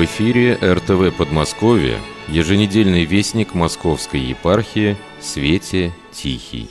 эфире РТВ Подмосковье, еженедельный вестник Московской епархии «Свете Тихий».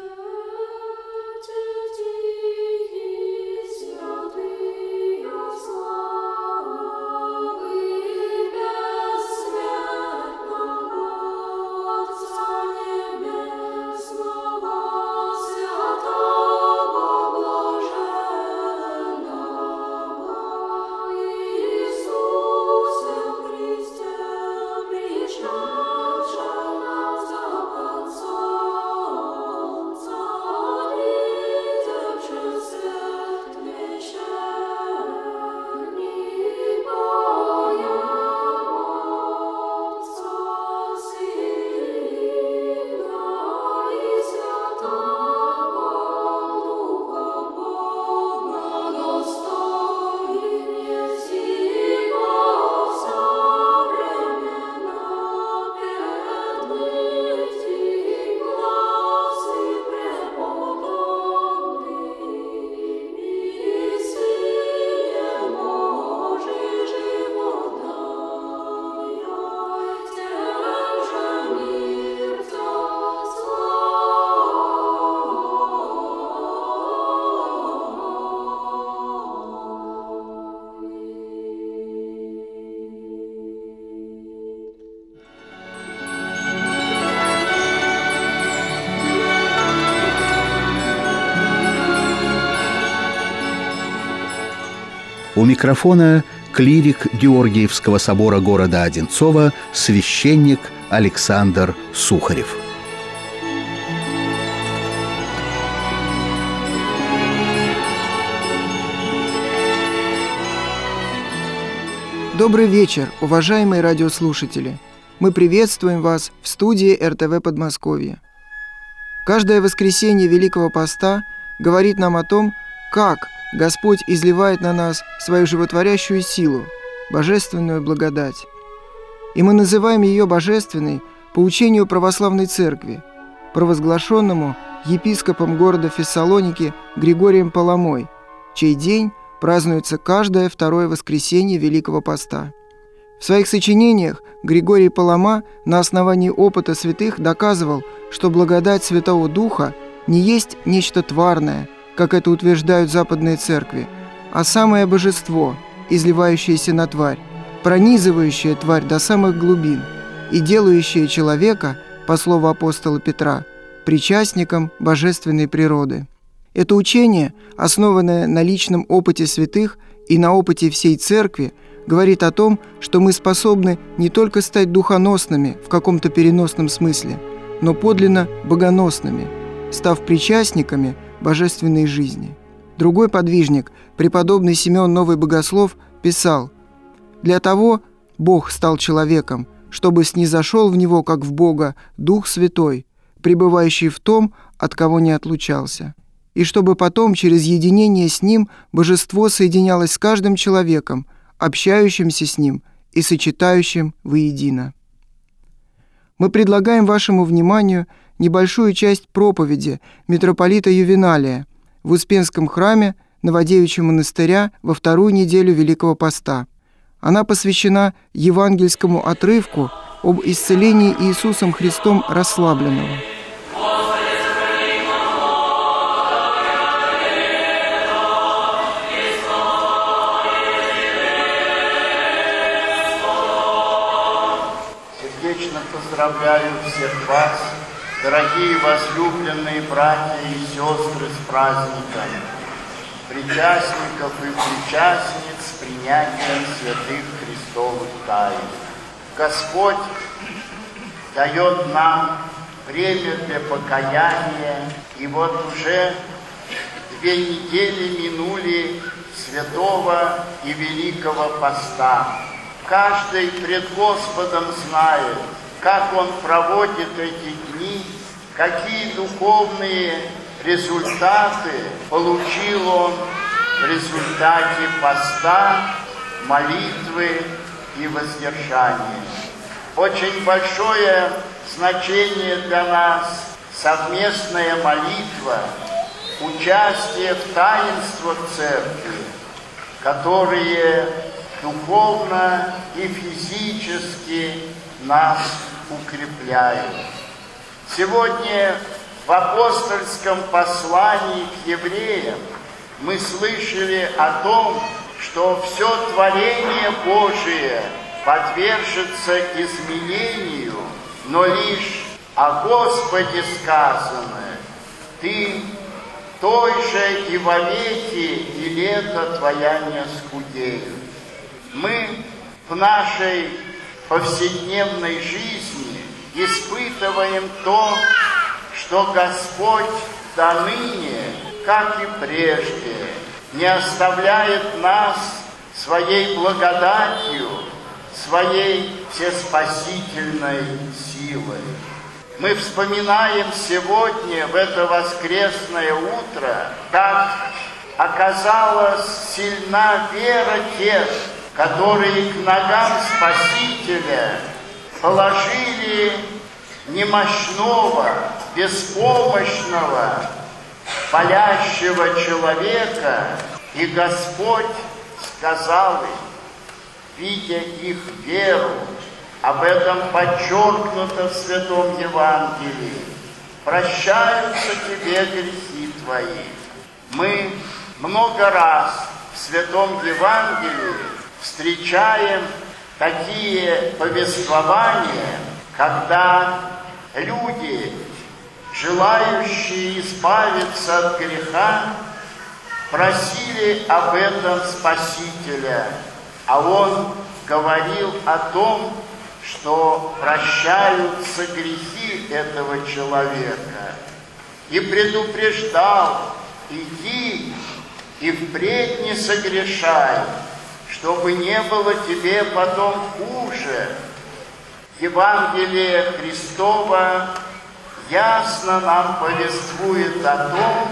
У микрофона клирик Георгиевского собора города Одинцова, священник Александр Сухарев. Добрый вечер, уважаемые радиослушатели! Мы приветствуем вас в студии РТВ Подмосковье. Каждое воскресенье Великого Поста говорит нам о том, как Господь изливает на нас свою животворящую силу, божественную благодать. И мы называем ее божественной по учению православной церкви, провозглашенному епископом города Фессалоники Григорием Паламой, чей день празднуется каждое второе воскресенье Великого Поста. В своих сочинениях Григорий Палама на основании опыта святых доказывал, что благодать Святого Духа не есть нечто тварное, как это утверждают западные церкви, а самое божество, изливающееся на тварь, пронизывающее тварь до самых глубин и делающее человека, по слову апостола Петра, причастником божественной природы. Это учение, основанное на личном опыте святых и на опыте всей церкви, говорит о том, что мы способны не только стать духоносными в каком-то переносном смысле, но подлинно богоносными, став причастниками божественной жизни. Другой подвижник, преподобный Симеон Новый Богослов, писал: «Для того Бог стал человеком, чтобы снизошел в него, как в Бога, Дух Святой, пребывающий в том, от кого не отлучался, и чтобы потом через единение с Ним божество соединялось с каждым человеком, общающимся с Ним и сочетающим воедино». Мы предлагаем вашему вниманию небольшую часть проповеди митрополита Ювеналия в Успенском храме Новодевичьего монастыря во вторую неделю Великого Поста. Она посвящена евангельскому отрывку об исцелении Иисусом Христом расслабленного. Сердечно поздравляю всех вас, дорогие возлюбленные братья и сестры, с праздником, причастников и причастниц с принятием святых Христовых тайн. Господь дает нам время для покаяния, и вот уже 2 недели минули Святого и Великого Поста. Каждый пред Господом знает, как он проводит эти дни, какие духовные результаты получил он в результате поста, молитвы и воздержания. Очень большое значение для нас совместная молитва, участие в таинствах церкви, которые духовно и физически нас укрепляют. Сегодня в апостольском послании к евреям мы слышали о том, что все творение Божие подвержется изменению, но лишь о Господе сказано: «Ты той же и вовеки, и лето твоя не оскудеют». Мы в нашей повседневной жизни испытываем то, что Господь доныне, как и прежде, не оставляет нас своей благодатью, своей всеспасительной силой. Мы вспоминаем сегодня, в это воскресное утро, как оказалась сильна вера тех, которые к ногам Спасителя положили немощного, беспомощного, болящего человека, и Господь сказал им, видя их веру, об этом подчеркнуто в Святом Евангелии: «Прощаются тебе грехи твои». Мы много раз в Святом Евангелии встречаем такие повествования, когда люди, желающие избавиться от греха, просили об этом Спасителя, а Он говорил о том, что прощаются грехи этого человека, и предупреждал: иди и впредь не согрешай, чтобы не было тебе потом хуже. Евангелие Христово ясно нам повествует о том,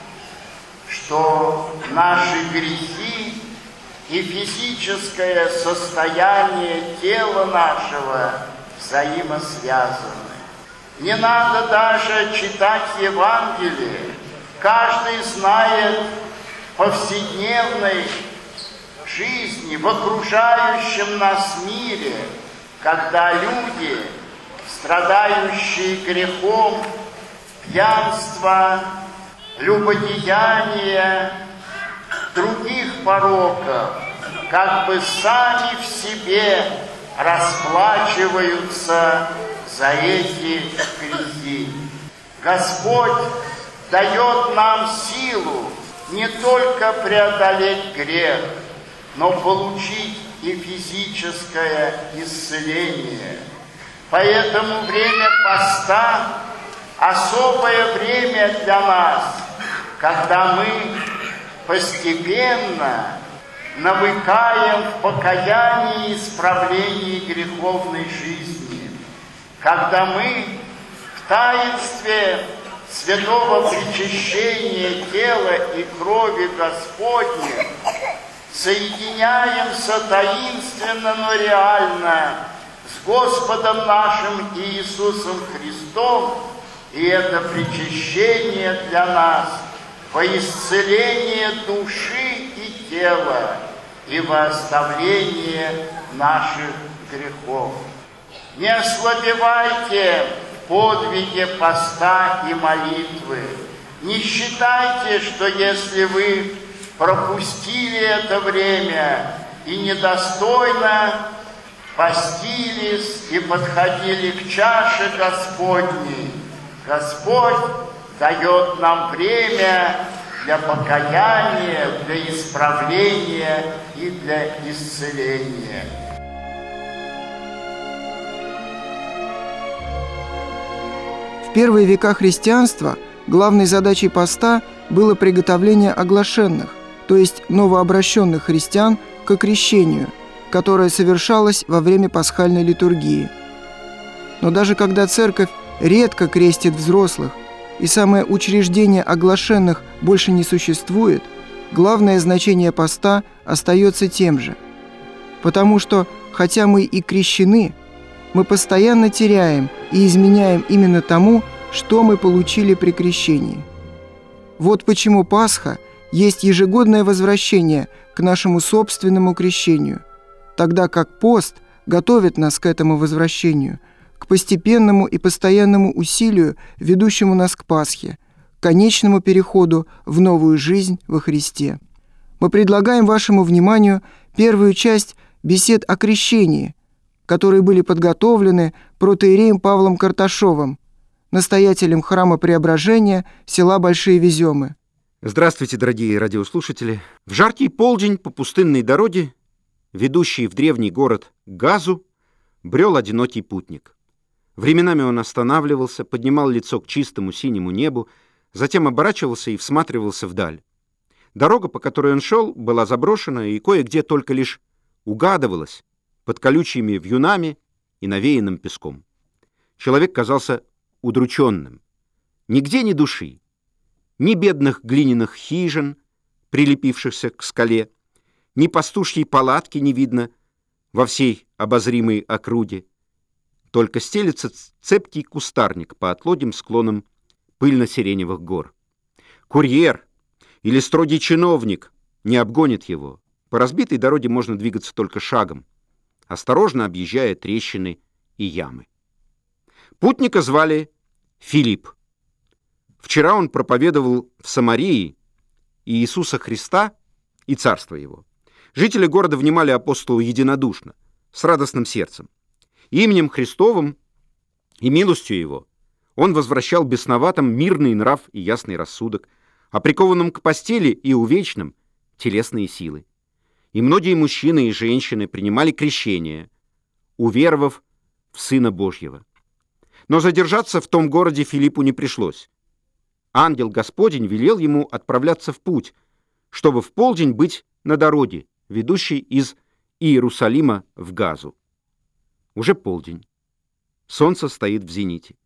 что наши грехи и физическое состояние тела нашего взаимосвязаны. Не надо даже читать Евангелие. Каждый знает в повседневной жизни, в окружающем нас мире, когда люди, страдающие грехом, пьянства, любодеяния, других пороков, как бы сами в себе расплачиваются за эти грехи. Господь дает нам силу не только преодолеть грех, но получить и физическое исцеление. Поэтому время поста – особое время для нас, когда мы постепенно навыкаем в покаянии и исправлении греховной жизни, когда мы в таинстве святого причащения тела и крови Господня соединяемся таинственно, но реально с Господом нашим Иисусом Христом, и это причащение для нас во исцеление души и тела и во оставление наших грехов. Не ослабевайте в подвиге поста и молитвы. Не считайте, что если вы пропустили это время и недостойно постились и подходили к чаше Господней, Господь дает нам время для покаяния, для исправления и для исцеления. В первые века христианства главной задачей поста было приготовление оглашенных, то есть новообращенных христиан, к окрещению, которое совершалось во время пасхальной литургии. Но даже когда церковь редко крестит взрослых, и самое учреждение оглашенных больше не существует, главное значение поста остается тем же. Потому что, хотя мы и крещены, мы постоянно теряем и изменяем именно тому, что мы получили при крещении. Вот почему Пасха есть ежегодное возвращение к нашему собственному крещению, тогда как пост готовит нас к этому возвращению, к постепенному и постоянному усилию, ведущему нас к Пасхе, к конечному переходу в новую жизнь во Христе. Мы предлагаем вашему вниманию первую часть бесед о крещении, которые были подготовлены протоиереем Павлом Карташовым, настоятелем храма Преображения села Большие Веземы. Здравствуйте, дорогие радиослушатели. В жаркий полдень по пустынной дороге, ведущей в древний город Газу, брел одинокий путник. Временами он останавливался, поднимал лицо к чистому синему небу, затем оборачивался и всматривался вдаль. Дорога, по которой он шел, была заброшена и кое-где только лишь угадывалась под колючими вьюнами и навеянным песком. Человек казался удрученным. Нигде ни души, ни бедных глиняных хижин, прилепившихся к скале, ни пастушьей палатки не видно во всей обозримой округе. Только стелется цепкий кустарник по отлогим склонам пыльно-сиреневых гор. Курьер или строгий чиновник не обгонит его. По разбитой дороге можно двигаться только шагом, осторожно объезжая трещины и ямы. Путника звали Филипп. Вчера он проповедовал в Самарии Иисуса Христа и Царство Его. Жители города внимали апостолу единодушно, с радостным сердцем. Именем Христовым и милостью Его он возвращал бесноватым мирный нрав и ясный рассудок, а прикованным к постели и увечным телесные силы. И многие мужчины и женщины принимали крещение, уверовав в Сына Божьего. Но задержаться в том городе Филиппу не пришлось. Ангел Господень велел ему отправляться в путь, чтобы в полдень быть на дороге, ведущей из Иерусалима в Газу. Уже полдень. Солнце стоит в зените.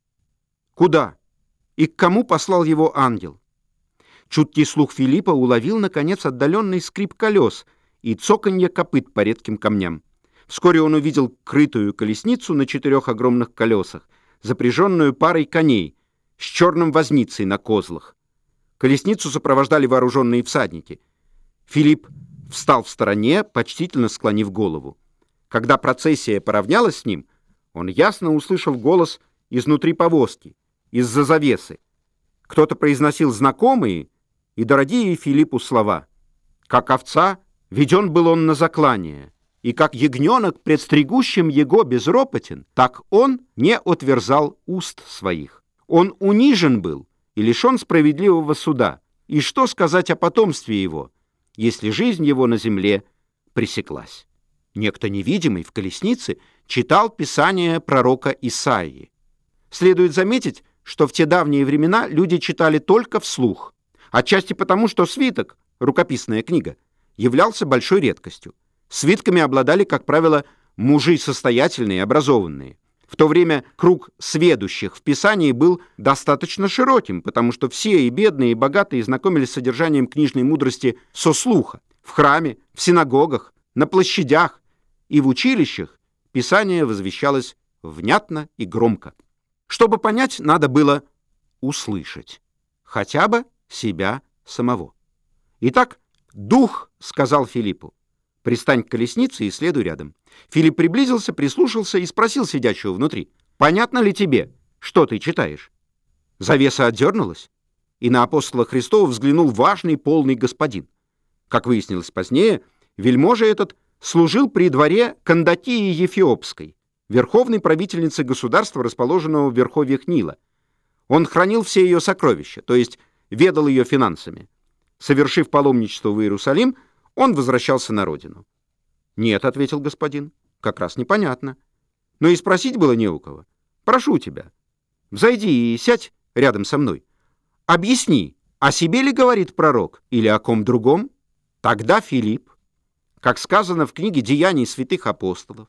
Куда и к кому послал его ангел? Чуткий слух Филиппа уловил, наконец, отдаленный скрип колес и цоканье копыт по редким камням. Вскоре он увидел крытую колесницу на 4 огромных колесах, запряженную парой коней с черным возницей на козлах. Колесницу сопровождали вооруженные всадники. Филипп встал в стороне, почтительно склонив голову. Когда процессия поравнялась с ним, он ясно услышал голос изнутри повозки, из-за завесы. Кто-то произносил знакомые и дорогие Филиппу слова. «Как овца веден был он на заклание, и как ягненок пред стригущим его безропотен, так он не отверзал уст своих. Он унижен был и лишен справедливого суда. И что сказать о потомстве его, если жизнь его на земле пресеклась?» Некто невидимый в колеснице читал писание пророка Исаии. Следует заметить, что в те давние времена люди читали только вслух, отчасти потому, что свиток, рукописная книга, являлся большой редкостью. Свитками обладали, как правило, мужи состоятельные и образованные. В то время круг сведущих в Писании был достаточно широким, потому что все, и бедные, и богатые, знакомились с содержанием книжной мудрости со слуха. В храме, в синагогах, на площадях и в училищах Писание возвещалось внятно и громко. Чтобы понять, надо было услышать, хотя бы себя самого. Итак, Дух сказал Филиппу: «Пристань к колеснице и следуй рядом». Филипп приблизился, прислушался и спросил сидящего внутри: «Понятно ли тебе, что ты читаешь?» Завеса отдернулась, и на апостола Христова взглянул важный полный господин. Как выяснилось позднее, вельможа этот служил при дворе Кандакии Ефиопской, верховной правительницы государства, расположенного в верховьях Нила. Он хранил все ее сокровища, то есть ведал ее финансами. Совершив паломничество в Иерусалим, он возвращался на родину. «Нет», — ответил господин, — «как раз непонятно. Но и спросить было не у кого. Прошу тебя, взойди и сядь рядом со мной. Объясни, о себе ли говорит пророк или о ком другом?» Тогда Филипп, как сказано в книге «Деяний святых апостолов»,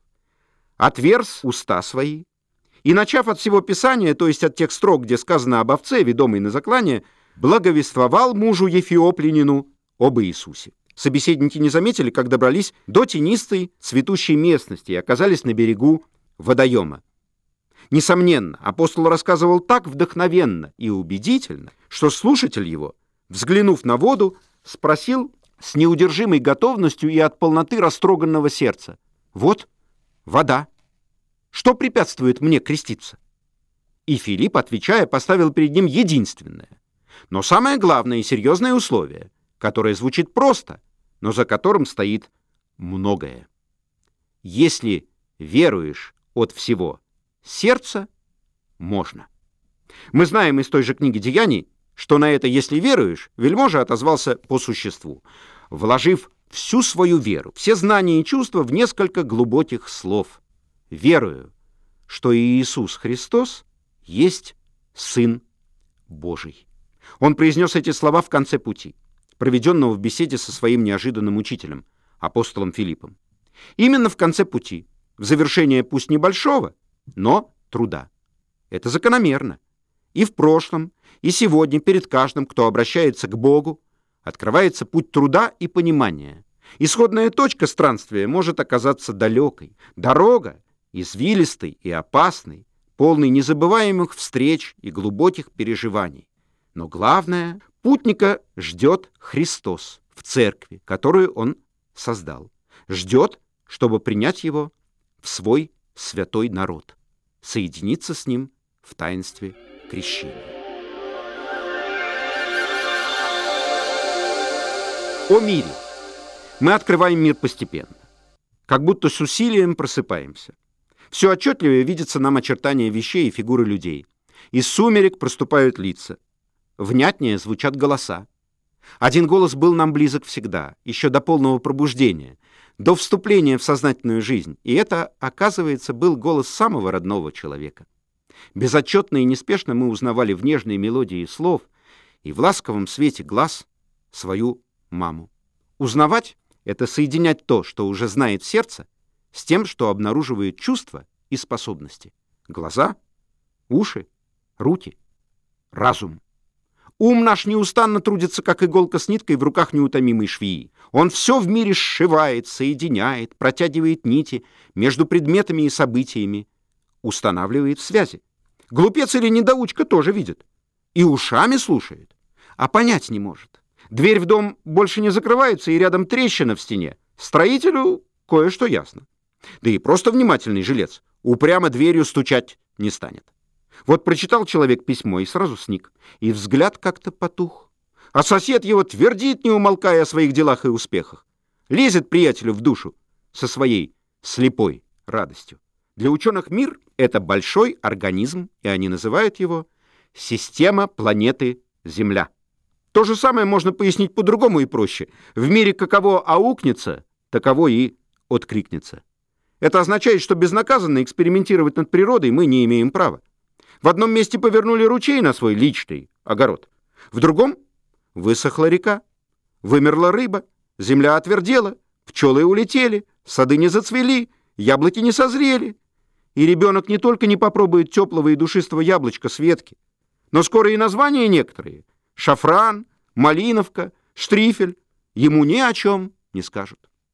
отверз уста свои и, начав от всего Писания, то есть от тех строк, где сказано об овце, ведомой на заклание, благовествовал мужу Ефиоплянину об Иисусе. Собеседники не заметили, как добрались до тенистой цветущей местности и оказались на берегу водоема. Несомненно, апостол рассказывал так вдохновенно и убедительно, что слушатель его, взглянув на воду, спросил с неудержимой готовностью и от полноты растроганного сердца: Вот вода. Что препятствует мне креститься? И Филипп, отвечая, поставил перед ним единственное, но самое главное и серьезное условие, которое звучит просто, но за которым стоит многое. Если веруешь от всего сердца, можно. Мы знаем из той же книги «Деяний», что на это «если веруешь» вельможа отозвался по существу, вложив всю свою веру, все знания и чувства в несколько глубоких слов. «Верую, что Иисус Христос есть Сын Божий». Он произнес эти слова в конце пути, проведенного в беседе со своим неожиданным учителем, апостолом Филиппом. Именно в конце пути, в завершение пусть небольшого, но труда. Это закономерно. И в прошлом, и сегодня перед каждым, кто обращается к Богу, открывается путь труда и понимания. Исходная точка странствия может оказаться далекой, дорога извилистой и опасной, полной незабываемых встреч и глубоких переживаний. Но главное, путника ждет Христос в церкви, которую Он создал. Ждет, чтобы принять его в свой святой народ, соединиться с ним в таинстве крещения. О мире. Мы открываем мир постепенно, как будто с усилием просыпаемся. Все отчетливее видятся нам очертания вещей и фигуры людей. Из сумерек проступают лица. Внятнее звучат голоса. Один голос был нам близок всегда, еще до полного пробуждения, до вступления в сознательную жизнь, и это, оказывается, был голос самого родного человека. Безотчетно и неспешно мы узнавали в нежной мелодии слов и в ласковом свете глаз свою маму. Узнавать — это соединять то, что уже знает сердце, с тем, что обнаруживает чувства и способности. Глаза, уши, руки, разум. Ум наш неустанно трудится, как иголка с ниткой в руках неутомимой швеи. Он все в мире сшивает, соединяет, протягивает нити между предметами и событиями, устанавливает связи. Глупец или недоучка тоже видит. И ушами слушает, а понять не может. Дверь в дом больше не закрывается, и рядом трещина в стене. Строителю кое-что ясно. Да и просто внимательный жилец упрямо дверью стучать не станет. Вот прочитал человек письмо и сразу сник, и взгляд как-то потух. А сосед его твердит, не умолкая о своих делах и успехах. Лезет приятелю в душу со своей слепой радостью. Для ученых мир — это большой организм, и они называют его система планеты Земля. То же самое можно пояснить по-другому и проще. В мире каково аукнется, таково и откликнется. Это означает, что безнаказанно экспериментировать над природой мы не имеем права. В одном месте повернули ручей на свой личный огород, в другом высохла река, вымерла рыба, земля отвердела, пчелы улетели, сады не зацвели, яблоки не созрели. И ребенок не только не попробует теплого и душистого яблочка с ветки, но скоро и названия некоторые — шафран, малиновка, штрифель — ему ни о чем не скажут.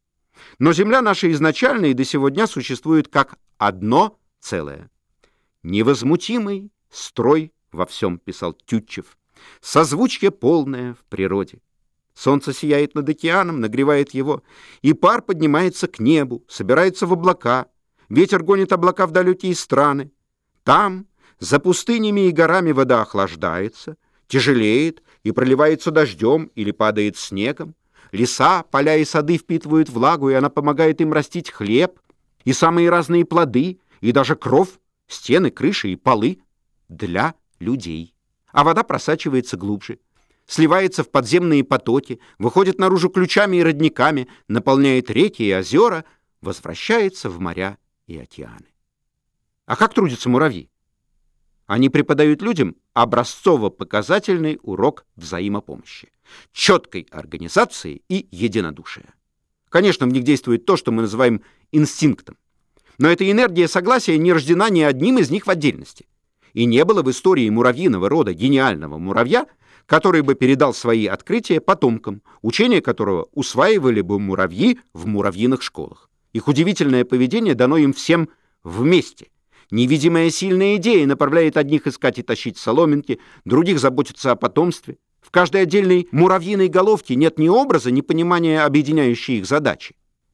Но земля наша изначально и до сего дня существует как одно целое. «Невозмутимый строй во всем», — писал Тютчев, «созвучие полное в природе. Солнце сияет над океаном, нагревает его, и пар поднимается к небу, собирается в облака, ветер гонит облака в далекие страны. Там, за пустынями и горами, вода охлаждается, тяжелеет и проливается дождем или падает снегом. Леса, поля и сады впитывают влагу, и она помогает им растить хлеб, и самые разные плоды, и даже кров, стены, крыши и полы для людей. А вода просачивается глубже, сливается в подземные потоки, выходит наружу ключами и родниками, наполняет реки и озера, возвращается в моря и океаны. А как трудятся муравьи? Они преподают людям образцово-показательный урок взаимопомощи, четкой организации и единодушия. Конечно, в них действует то, что мы называем инстинктом. Но эта энергия согласия не рождена ни одним из них в отдельности. И не было в истории муравьиного рода гениального муравья, который бы передал свои открытия потомкам, учения которого усваивали бы муравьи в муравьиных школах. Их удивительное поведение дано им всем вместе. Невидимая сильная идея направляет одних искать и тащить соломинки, других заботиться о потомстве. В каждой отдельной муравьиной головке нет ни образа, ни понимания объединяющей их задачи.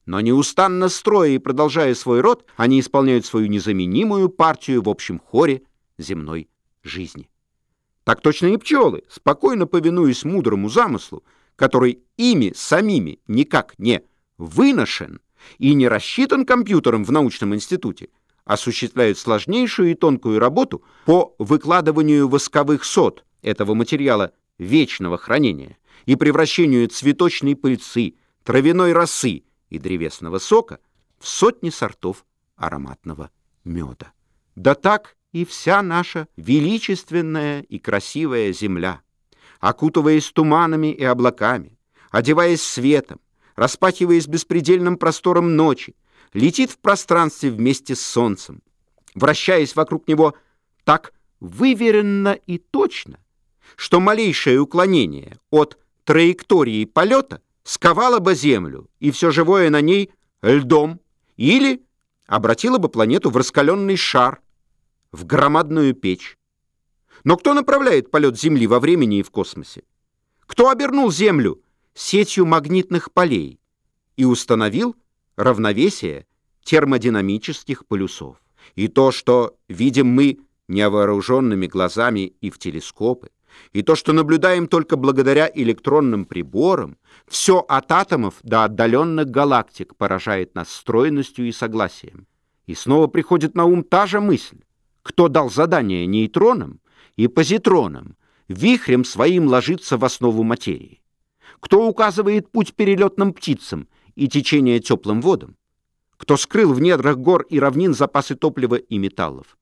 Но неустанно строя и продолжая свой род, они исполняют свою незаменимую партию в общем хоре земной жизни. Так точно и пчелы, спокойно повинуясь мудрому замыслу, который ими самими никак не выношен и не рассчитан компьютером в научном институте, осуществляют сложнейшую и тонкую работу по выкладыванию восковых сот этого материала вечного хранения и превращению цветочной пыльцы, травяной росы и древесного сока в сотни сортов ароматного меда. Да так и вся наша величественная и красивая земля, окутываясь туманами и облаками, одеваясь светом, распахиваясь беспредельным простором ночи, летит в пространстве вместе с солнцем, вращаясь вокруг него так выверенно и точно, что малейшее уклонение от траектории полета сковало бы Землю и все живое на ней льдом или обратило бы планету в раскаленный шар, в громадную печь. Но кто направляет полет Земли во времени и в космосе? Кто обернул Землю сетью магнитных полей и установил равновесие термодинамических полюсов? И то, что видим мы невооруженными глазами и в телескопы, и то, что наблюдаем только благодаря электронным приборам, все от атомов до отдаленных галактик поражает нас стройностью и согласием. И снова приходит на ум та же мысль: кто дал задание нейтронам и позитронам вихрем своим ложиться в основу материи? Кто указывает путь перелетным птицам и течение теплым водам? Кто скрыл в недрах гор и равнин запасы топлива и металлов?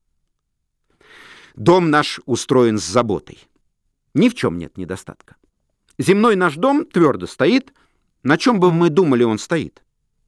Дом наш устроен с заботой. Ни в чем нет недостатка. Земной наш дом твердо стоит. На чем бы мы думали, он стоит?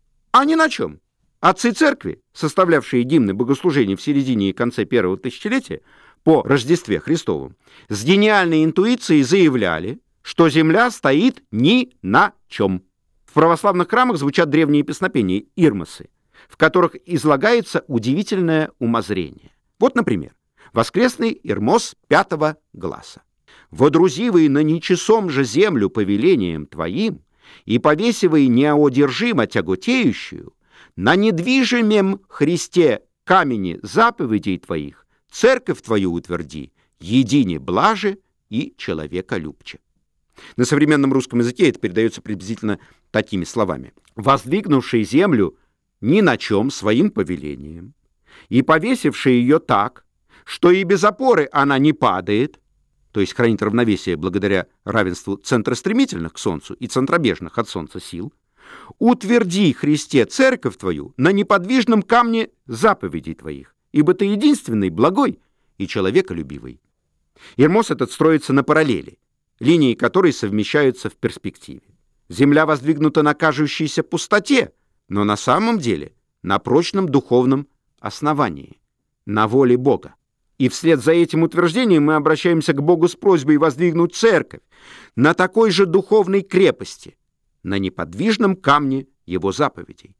А ни на чем. Отцы церкви, составлявшие гимны богослужений в середине и конце первого тысячелетия по Рождестве Христовом, с гениальной интуицией заявляли, что земля стоит ни на чем. В православных храмах звучат древние песнопения, ирмосы, в которых излагается удивительное умозрение. Вот, например, воскресный ирмос 5 гласа. «Водрузивый на нечесом же землю повелением твоим, и повесивый неодержимо тяготеющую, на недвижимем Христе камени заповедей твоих, церковь твою утверди, едине блаже и человеколюбче». На современном русском языке это передается приблизительно такими словами: «Воздвигнувший землю ни на чем своим повелением, и повесивший ее так, что и без опоры она не падает», то есть хранит равновесие благодаря равенству центростремительных к Солнцу и центробежных от Солнца сил, «утверди, Христе, церковь твою на неподвижном камне заповедей твоих, ибо ты единственный, благой и человеколюбивый». Ирмос этот строится на параллели, линии которой совмещаются в перспективе. Земля воздвигнута на кажущейся пустоте, но на самом деле на прочном духовном основании, на воле Бога. И вслед за этим утверждением мы обращаемся к Богу с просьбой воздвигнуть церковь на такой же духовной крепости, на неподвижном камне его заповедей.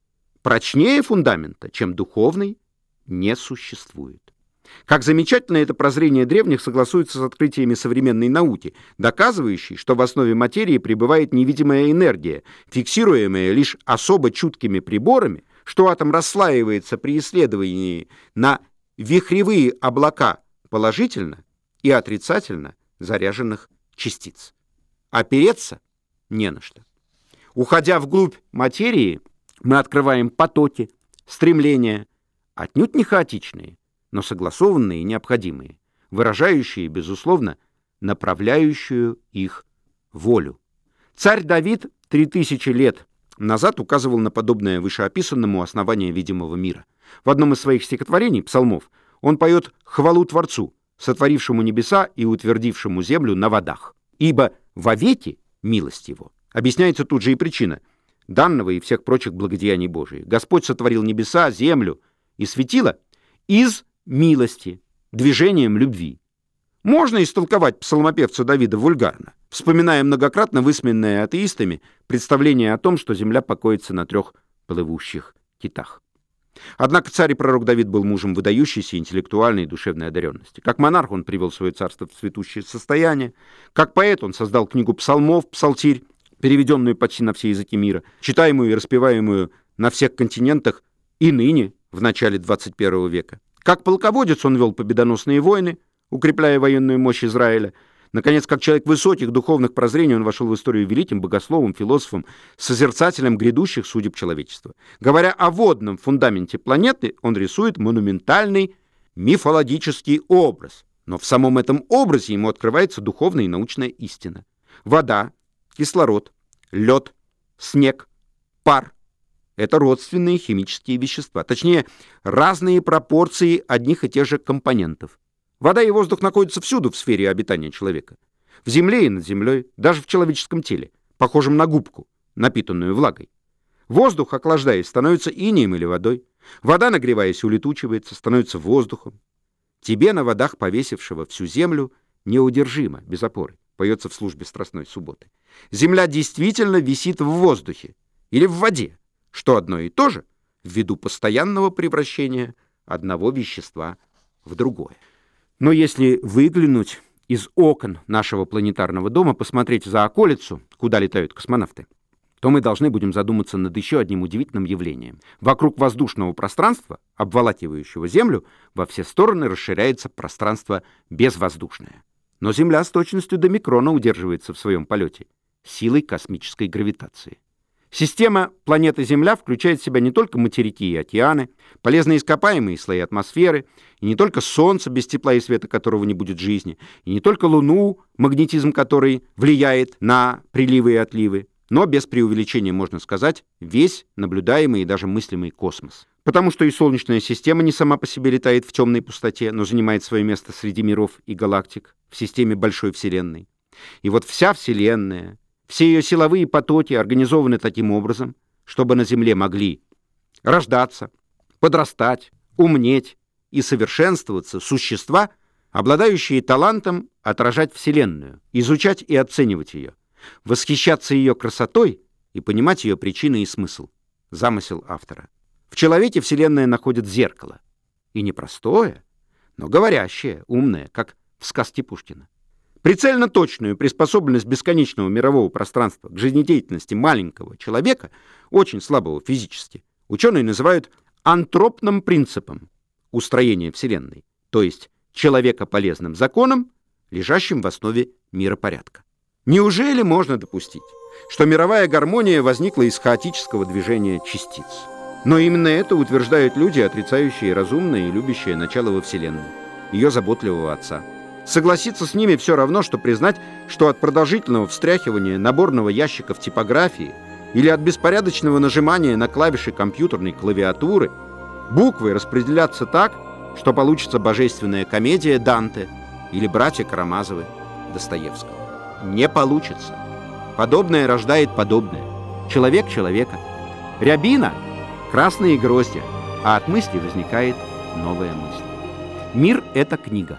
Прочнее фундамента, чем духовный, не существует. Как замечательно это прозрение древних согласуется с открытиями современной науки, доказывающей, что в основе материи пребывает невидимая энергия, фиксируемая лишь особо чуткими приборами, что атом расслаивается при исследовании на вихревые облака положительно и отрицательно заряженных частиц. Опереться не на что. Уходя вглубь материи, мы открываем потоки, стремления, отнюдь не хаотичные, но согласованные и необходимые, выражающие, безусловно, направляющую их волю. Царь Давид 3000 лет назад указывал на подобное вышеописанному основание видимого мира. В одном из своих стихотворений, псалмов, он поет хвалу Творцу, сотворившему небеса и утвердившему землю на водах. Ибо вовеки милость его. Объясняется тут же и причина данного и всех прочих благодеяний Божиих. Господь сотворил небеса, землю и светило из милости, движением любви. Можно истолковать псалмопевца Давида вульгарно, вспоминая многократно высмеянное атеистами представление о том, что земля покоится на 3 плывущих китах. Однако царь и пророк Давид был мужем выдающейся интеллектуальной и душевной одаренности. Как монарх он привел свое царство в цветущее состояние, как поэт он создал книгу псалмов, псалтирь, переведенную почти на все языки мира, читаемую и распеваемую на всех континентах и ныне, в начале 21 века. Как полководец он вел победоносные войны, укрепляя военную мощь Израиля. Наконец, как человек высоких духовных прозрений, он вошел в историю великим богословом, философом, созерцателем грядущих судеб человечества. Говоря о водном фундаменте планеты, он рисует монументальный мифологический образ. Но в самом этом образе ему открывается духовная и научная истина. Вода, кислород, лед, снег, пар — это родственные химические вещества. Точнее, разные пропорции одних и тех же компонентов. Вода и воздух находятся всюду в сфере обитания человека. В земле и над землей, даже в человеческом теле, похожем на губку, напитанную влагой. Воздух, охлаждаясь, становится инеем или водой. Вода, нагреваясь, улетучивается, становится воздухом. «Тебе на водах повесившего всю землю неудержимо, без опоры», поется в службе Страстной субботы. Земля действительно висит в воздухе или в воде, что одно и то же, ввиду постоянного превращения одного вещества в другое. Но если выглянуть из окон нашего планетарного дома, посмотреть за околицу, куда летают космонавты, то мы должны будем задуматься над еще одним удивительным явлением. Вокруг воздушного пространства, обволакивающего Землю, во все стороны расширяется пространство безвоздушное. Но Земля с точностью до микрона удерживается в своем полете силой космической гравитации. Система планеты Земля включает в себя не только материки и океаны, полезные ископаемые слои атмосферы, и не только Солнце, без тепла и света которого не будет жизни, и не только Луну, магнетизм которой влияет на приливы и отливы, но без преувеличения можно сказать весь наблюдаемый и даже мыслимый космос. Потому что и Солнечная система не сама по себе летает в темной пустоте, но занимает свое место среди миров и галактик в системе Большой Вселенной. И вот вся Вселенная, все ее силовые потоки организованы таким образом, чтобы на Земле могли рождаться, подрастать, умнеть и совершенствоваться существа, обладающие талантом отражать Вселенную, изучать и оценивать ее, восхищаться ее красотой и понимать ее причины и смысл, замысел автора. В человеке Вселенная находит зеркало. И не простое, но говорящее, умное, как в сказке Пушкина. Прицельно точную приспособленность бесконечного мирового пространства к жизнедеятельности маленького человека, очень слабого физически, ученые называют антропным принципом устроения Вселенной, то есть человекополезным законом, лежащим в основе миропорядка. Неужели можно допустить, что мировая гармония возникла из хаотического движения частиц? Но именно это утверждают люди, отрицающие разумное и любящее начало во Вселенной, ее заботливого Отца. Согласиться с ними все равно, что признать, что от продолжительного встряхивания наборного ящика в типографии или от беспорядочного нажимания на клавиши компьютерной клавиатуры буквы распределятся так, что получится божественная комедия Данте или братья Карамазовы Достоевского. Не получится. Подобное рождает подобное. Человек человека. Рябина — красные гроздья, а от мысли возникает новая мысль. Мир — это книга,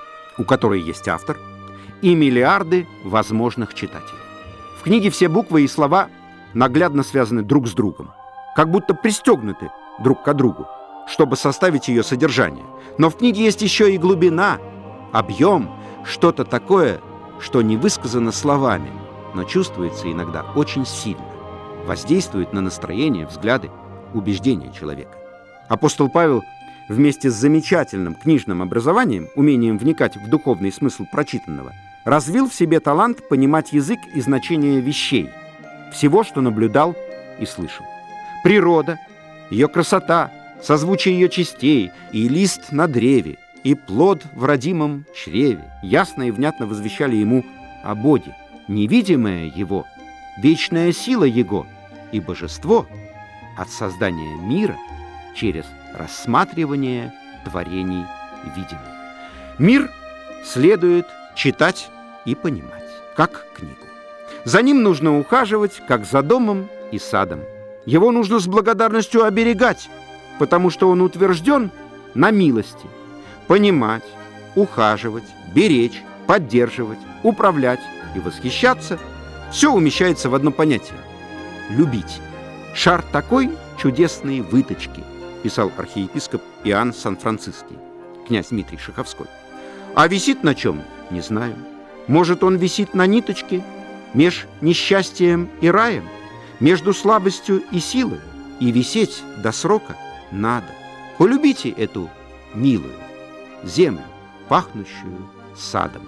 у которой есть автор и миллиарды возможных читателей. В книге все буквы и слова наглядно связаны друг с другом, как будто пристегнуты друг к другу, чтобы составить ее содержание. Но в книге есть еще и глубина, объем, что-то такое, что не высказано словами, но чувствуется иногда очень сильно, воздействует на настроение, взгляды, убеждения человека. Апостол Павел вместе с замечательным книжным образованием, умением вникать в духовный смысл прочитанного, развил в себе талант понимать язык и значение вещей, всего, что наблюдал и слышал. Природа, ее красота, созвучие ее частей, и лист на древе, и плод в родимом чреве ясно и внятно возвещали ему о Боге, невидимое Его, вечная сила Его и божество от создания мира через рассматривание творений видимых. Мир следует читать и понимать, как книгу. За ним нужно ухаживать, как за домом и садом. Его нужно с благодарностью оберегать, потому что он утвержден на милости. Понимать, ухаживать, беречь, поддерживать, управлять и восхищаться — все умещается в одно понятие — любить. «Шар такой чудесные выточки», писал архиепископ Иоанн Сан-Франциский, князь Дмитрий Шаховской. А висит на чем? Не знаю. Может, он висит на ниточке меж несчастьем и раем, между слабостью и силой, и висеть до срока надо. Полюбите эту милую землю, пахнущую садом.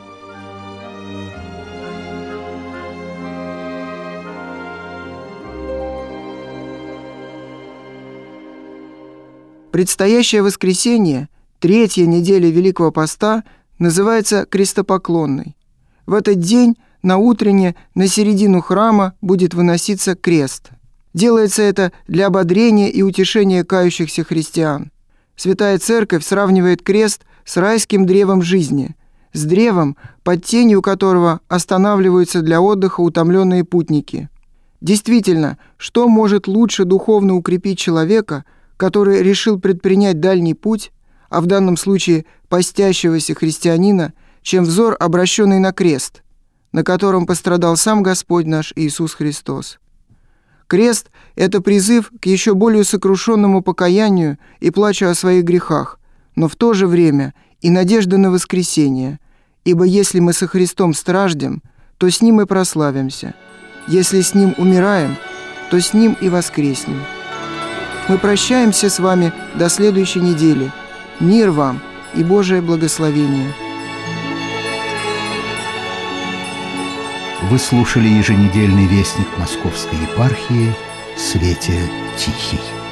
Предстоящее воскресенье, третья неделя Великого Поста, называется крестопоклонной. В этот день на утренне на середину храма будет выноситься крест. Делается это для ободрения и утешения кающихся христиан. Святая Церковь сравнивает крест с райским древом жизни, с древом, под тенью которого останавливаются для отдыха утомленные путники. Действительно, что может лучше духовно укрепить человека, который решил предпринять дальний путь, а в данном случае постящегося христианина, чем взор, обращенный на крест, на котором пострадал сам Господь наш Иисус Христос. Крест — это призыв к еще более сокрушенному покаянию и плачу о своих грехах, но в то же время и надежда на воскресение, ибо если мы со Христом страждем, то с Ним и прославимся. Если с Ним умираем, то с Ним и воскреснем. Мы прощаемся с вами до следующей недели. Мир вам и Божие благословение. Вы слушали еженедельный вестник Московской епархии «Свете Тихий».